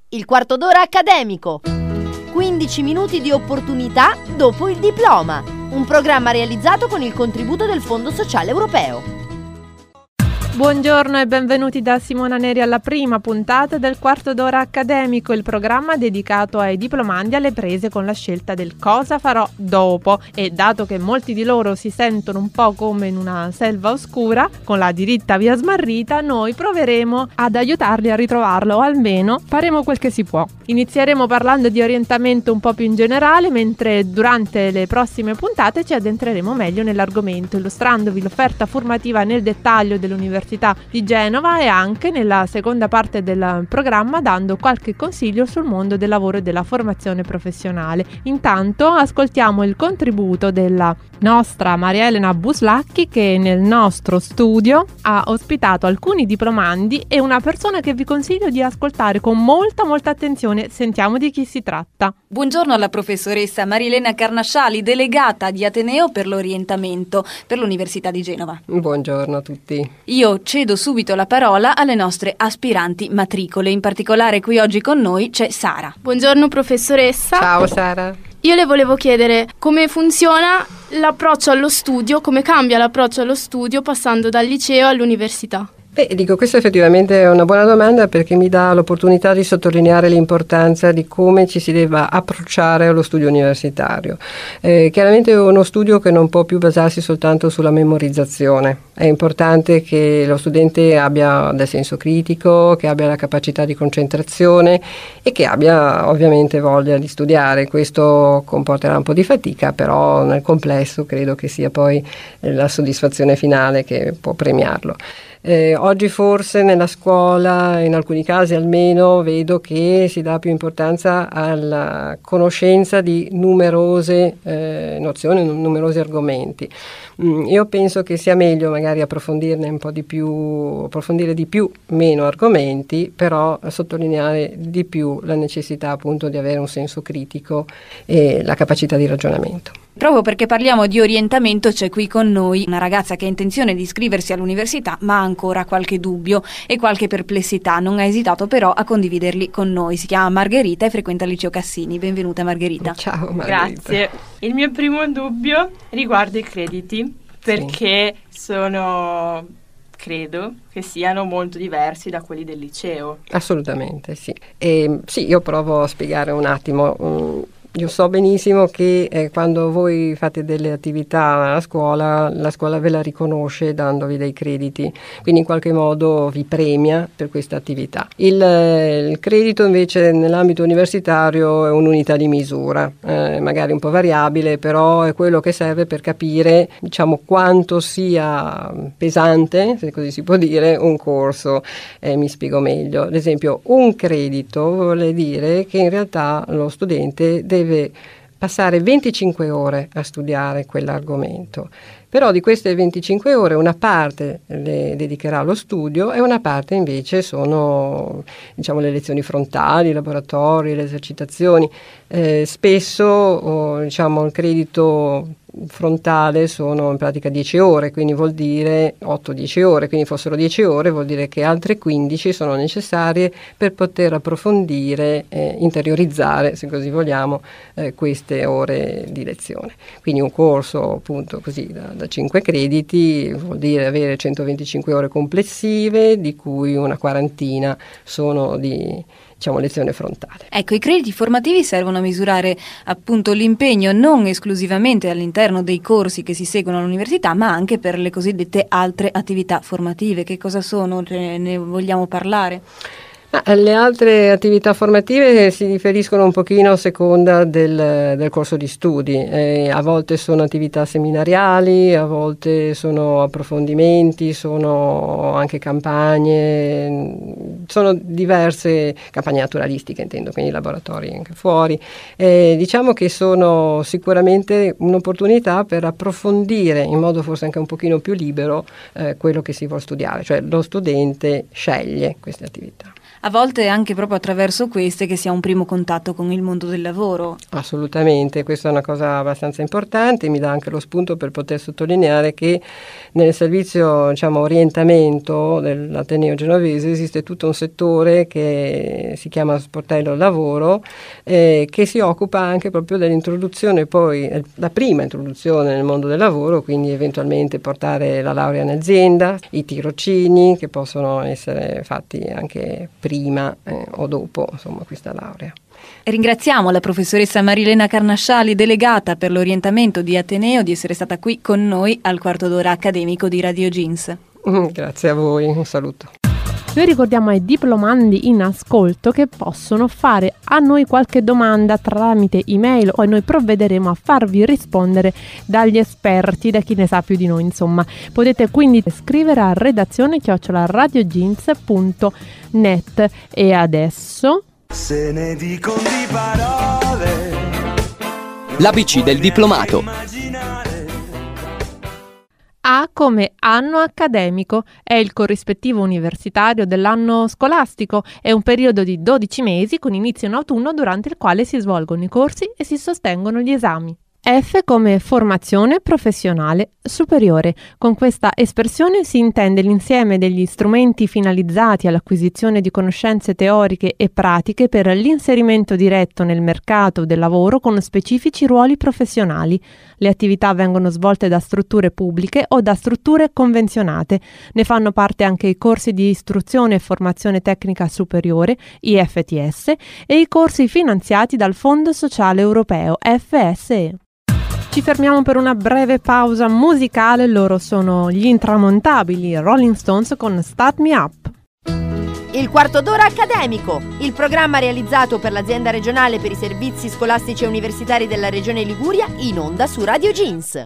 il quarto d'ora accademico. 15 minuti di opportunità dopo il diploma. Un programma realizzato con il contributo del Fondo Sociale Europeo. Buongiorno e benvenuti da Simona Neri alla prima puntata del quarto d'ora accademico, il programma dedicato ai diplomandi alle prese con la scelta del cosa farò dopo. E dato che molti di loro si sentono un po' come in una selva oscura, con la diritta via smarrita, noi proveremo ad aiutarli a ritrovarlo, o almeno faremo quel che si può. Inizieremo parlando di orientamento un po' più in generale, mentre durante le prossime puntate ci addentreremo meglio nell'argomento, illustrandovi l'offerta formativa nel dettaglio dell'Università di Genova e anche nella seconda parte del programma dando qualche consiglio sul mondo del lavoro e della formazione professionale. Intanto ascoltiamo il contributo della nostra Maria Elena Buslacchi, che nel nostro studio ha ospitato alcuni diplomandi e una persona che vi consiglio di ascoltare con molta attenzione. Sentiamo di chi si tratta. Buongiorno alla professoressa Maria Elena Carnasciali, delegata di Ateneo per l'orientamento per l'Università di Genova. Buongiorno a tutti. Io cedo subito la parola alle nostre aspiranti matricole, in particolare qui oggi con noi c'è Sara. Buongiorno professoressa. Ciao Sara. Io le volevo chiedere come funziona l'approccio allo studio, come cambia l'approccio allo studio passando dal liceo all'università. Questa effettivamente è una buona domanda, perché mi dà l'opportunità di sottolineare l'importanza di come ci si debba approcciare allo studio universitario. Chiaramente è uno studio che non può più basarsi soltanto sulla memorizzazione. È importante che lo studente abbia del senso critico, che abbia la capacità di concentrazione e che abbia ovviamente voglia di studiare. Questo comporterà un po' di fatica, però nel complesso credo che sia poi la soddisfazione finale che può premiarlo. Oggi forse nella scuola, in alcuni casi almeno, vedo che si dà più importanza alla conoscenza di numerose nozioni, numerosi argomenti. Io penso che sia meglio magari approfondirne un po' di più, approfondire di più meno argomenti, però sottolineare di più la necessità appunto di avere un senso critico e la capacità di ragionamento. Proprio perché parliamo di orientamento c'è qui con noi una ragazza che ha intenzione di iscriversi all'università ma ha ancora qualche dubbio e qualche perplessità. Non ha esitato però a condividerli con noi. Si chiama Margherita e frequenta il liceo Cassini. Benvenuta Margherita. Ciao Margherita. Grazie. Il mio primo dubbio riguarda i crediti, perché credo che siano molto diversi da quelli del liceo. Assolutamente sì. Sì, io provo a spiegare un attimo. Io so benissimo che quando voi fate delle attività a scuola, la scuola ve la riconosce dandovi dei crediti, quindi in qualche modo vi premia per questa attività. Il credito invece nell'ambito universitario è un'unità di misura, magari un po' variabile, però è quello che serve per capire, diciamo, quanto sia pesante, se così si può dire, un corso. Mi spiego meglio. Ad esempio, un credito vuole dire che in realtà lo studente deve passare 25 ore a studiare quell'argomento, però di queste 25 ore una parte le dedicherà allo studio e una parte invece sono, diciamo, le lezioni frontali, i laboratori, le esercitazioni. Spesso diciamo, il credito frontale sono in pratica 10 ore, quindi vuol dire 8-10 ore, quindi fossero 10 ore vuol dire che altre 15 sono necessarie per poter approfondire, interiorizzare, se così vogliamo, queste ore di lezione. Quindi un corso appunto così da 5 crediti vuol dire avere 125 ore complessive, di cui una quarantina sono di, diciamo, lezione frontale. Ecco, i crediti formativi servono a misurare appunto l'impegno non esclusivamente all'interno dei corsi che si seguono all'università, ma anche per le cosiddette altre attività formative. Che cosa sono? Ne vogliamo parlare? Le altre attività formative si differiscono un pochino a seconda del corso di studi. A volte sono attività seminariali, a volte sono approfondimenti, sono anche campagne, sono diverse campagne naturalistiche, intendo, quindi laboratori anche fuori. Diciamo che sono sicuramente un'opportunità per approfondire in modo forse anche un pochino più libero quello che si vuol studiare, cioè lo studente sceglie queste attività. A volte è anche proprio attraverso queste che si ha un primo contatto con il mondo del lavoro. Assolutamente, questa è una cosa abbastanza importante, mi dà anche lo spunto per poter sottolineare che nel servizio, diciamo, orientamento dell'Ateneo Genovese esiste tutto un settore che si chiama Sportello Lavoro, che si occupa anche proprio dell'introduzione, poi la prima introduzione nel mondo del lavoro, quindi eventualmente portare la laurea in azienda, i tirocini che possono essere fatti anche prima o dopo, insomma, questa laurea. Ringraziamo la professoressa Marilena Carnasciali, delegata per l'orientamento di Ateneo, di essere stata qui con noi al quarto d'ora accademico di Radio Jeans. Grazie a voi, un saluto. Noi ricordiamo ai diplomandi in ascolto che possono fare a noi qualche domanda tramite email e noi provvederemo a farvi rispondere dagli esperti, da chi ne sa più di noi, insomma. Potete quindi scrivere a redazione@radiojeans.net. E adesso se ne dicono di parole, l'ABC del diplomato. A come anno accademico, è il corrispettivo universitario dell'anno scolastico, è un periodo di 12 mesi con inizio in autunno durante il quale si svolgono i corsi e si sostengono gli esami. F come formazione professionale superiore. Con questa espressione si intende l'insieme degli strumenti finalizzati all'acquisizione di conoscenze teoriche e pratiche per l'inserimento diretto nel mercato del lavoro con specifici ruoli professionali. Le attività vengono svolte da strutture pubbliche o da strutture convenzionate. Ne fanno parte anche i corsi di istruzione e formazione tecnica superiore, IFTS, e i corsi finanziati dal Fondo Sociale Europeo, FSE. Ci fermiamo per una breve pausa musicale, loro sono gli intramontabili Rolling Stones con Start Me Up. Il quarto d'ora accademico, il programma realizzato per l'azienda regionale per i servizi scolastici e universitari della regione Liguria, in onda su Radio Jeans.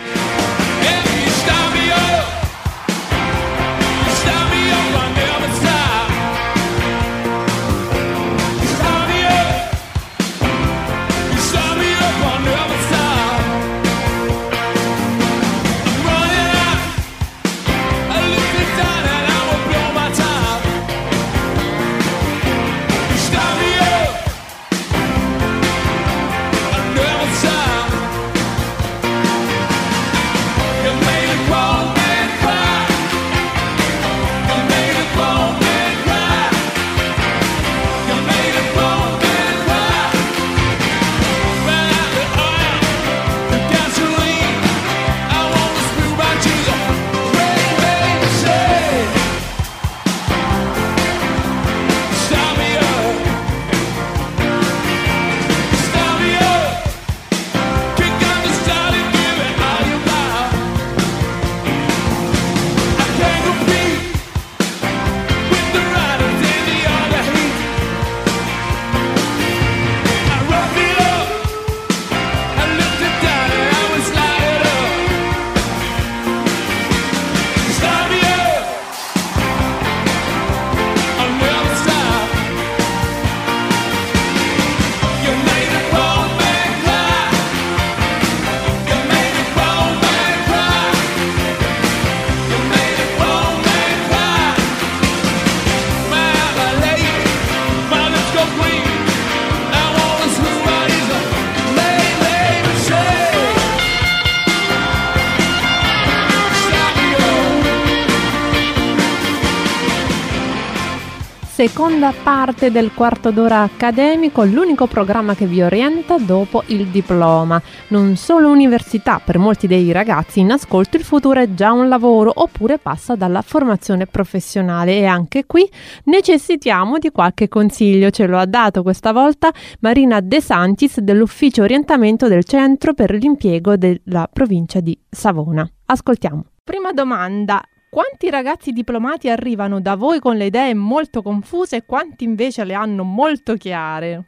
Seconda parte del quarto d'ora accademico, l'unico programma che vi orienta dopo il diploma. Non solo università, per molti dei ragazzi in ascolto il futuro è già un lavoro oppure passa dalla formazione professionale e anche qui necessitiamo di qualche consiglio. Ce lo ha dato questa volta Marina De Santis dell'ufficio orientamento del Centro per l'impiego della provincia di Savona. Ascoltiamo. Prima domanda. Quanti ragazzi diplomati arrivano da voi con le idee molto confuse e quanti invece le hanno molto chiare?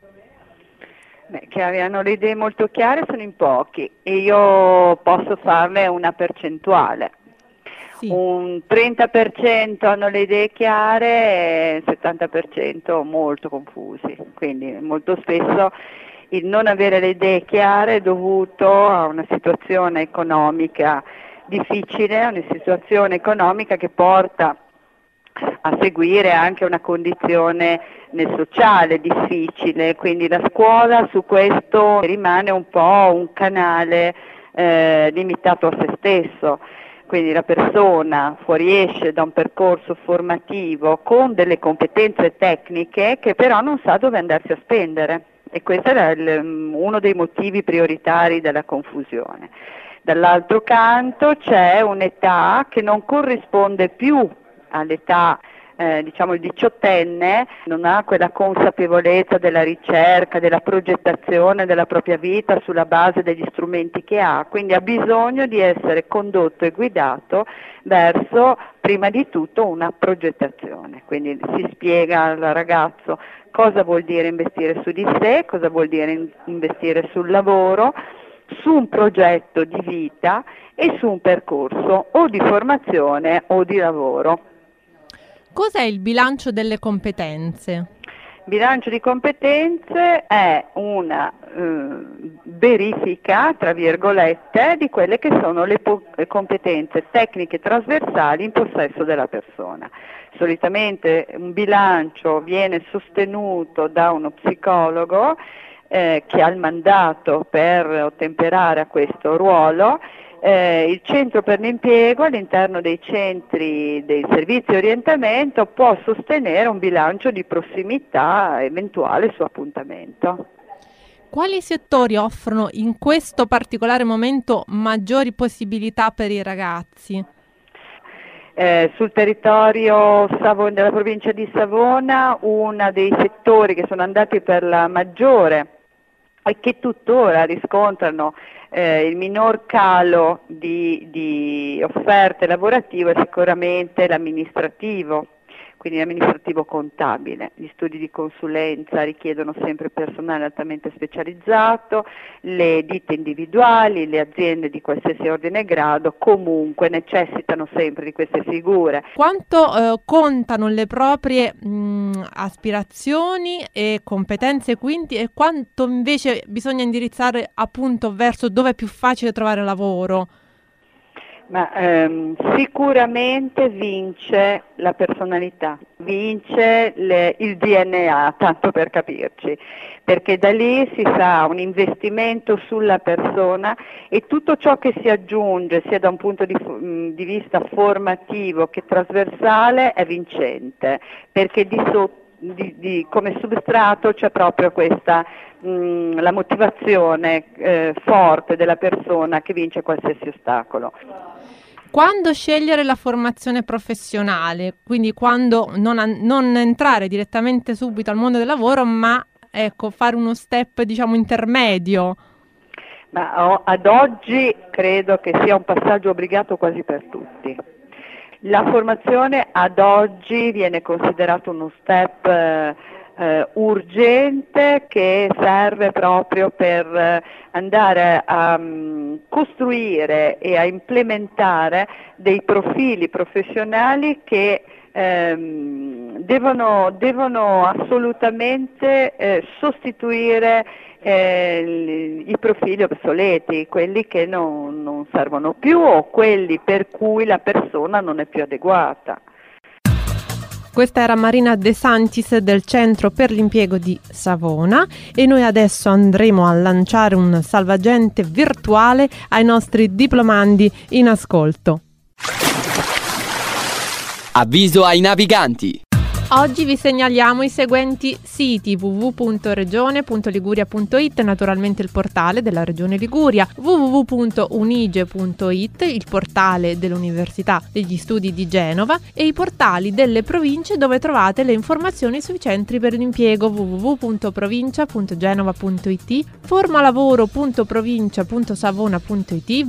Che hanno le idee molto chiare sono in pochi e io posso farne una percentuale. Sì. Un 30% hanno le idee chiare e il 70% molto confusi, quindi molto spesso il non avere le idee chiare è dovuto a una situazione economica difficile, una situazione economica che porta a seguire anche una condizione nel sociale difficile, quindi la scuola su questo rimane un po' un canale limitato a se stesso. Quindi la persona fuoriesce da un percorso formativo con delle competenze tecniche che però non sa dove andarsi a spendere, e questo era uno dei motivi prioritari della confusione. Dall'altro canto c'è un'età che non corrisponde più all'età, il diciottenne, non ha quella consapevolezza della ricerca, della progettazione della propria vita sulla base degli strumenti che ha, quindi ha bisogno di essere condotto e guidato verso, prima di tutto, una progettazione. Quindi si spiega al ragazzo cosa vuol dire investire su di sé, cosa vuol dire investire sul lavoro, su un progetto di vita e su un percorso o di formazione o di lavoro. Cos'è il bilancio delle competenze? Bilancio di competenze è una verifica, tra virgolette, di quelle che sono le competenze tecniche trasversali in possesso della persona. Solitamente un bilancio viene sostenuto da uno psicologo che ha il mandato per ottemperare a questo ruolo. Il centro per l'impiego all'interno dei centri dei servizi di orientamento può sostenere un bilancio di prossimità eventuale su appuntamento. Quali settori offrono in questo particolare momento maggiori possibilità per i ragazzi? Sul territorio della provincia di Savona, uno dei settori che sono andati per la maggiore e che tuttora riscontrano il minor calo di offerte lavorative è sicuramente l'amministrativo, quindi l'amministrativo contabile. Gli studi di consulenza richiedono sempre personale altamente specializzato, le ditte individuali, le aziende di qualsiasi ordine e grado comunque necessitano sempre di queste figure. Quanto contano le proprie aspirazioni e competenze quindi, e quanto invece bisogna indirizzare appunto verso dove è più facile trovare lavoro? Ma sicuramente vince la personalità, vince il DNA, tanto per capirci, perché da lì si fa un investimento sulla persona e tutto ciò che si aggiunge, sia da un punto di vista formativo che trasversale, è vincente, perché come substrato c'è proprio questa la motivazione forte della persona che vince qualsiasi ostacolo. Quando scegliere la formazione professionale, quindi quando non entrare direttamente subito al mondo del lavoro, ma fare uno step intermedio? Ma ad oggi credo che sia un passaggio obbligato quasi per tutti. La formazione ad oggi viene considerato uno step urgente che serve proprio per andare a costruire e a implementare dei profili professionali che devono assolutamente sostituire i profili obsoleti, quelli che non servono più o quelli per cui la persona non è più adeguata. Questa era Marina De Santis del Centro per l'Impiego di Savona e noi adesso andremo a lanciare un salvagente virtuale ai nostri diplomandi in ascolto. Avviso ai naviganti. Oggi vi segnaliamo i seguenti siti: www.regione.liguria.it, naturalmente il portale della Regione Liguria, www.unige.it, il portale dell'Università degli Studi di Genova, e i portali delle province dove trovate le informazioni sui centri per l'impiego: www.provincia.genova.it, formalavoro.provincia.savona.it,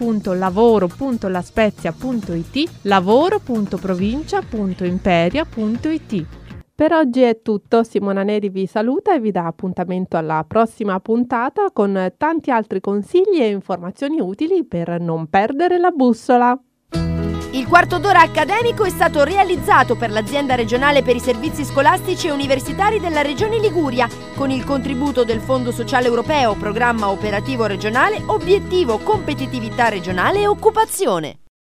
www.lavoro.laspezia.it, lavoro.provincia.imperia.it. Per oggi è tutto, Simona Neri vi saluta e vi dà appuntamento alla prossima puntata con tanti altri consigli e informazioni utili per non perdere la bussola. Il quarto d'ora accademico è stato realizzato per l'Azienda regionale per i servizi scolastici e universitari della Regione Liguria con il contributo del Fondo Sociale Europeo, Programma Operativo Regionale, Obiettivo Competitività Regionale e Occupazione.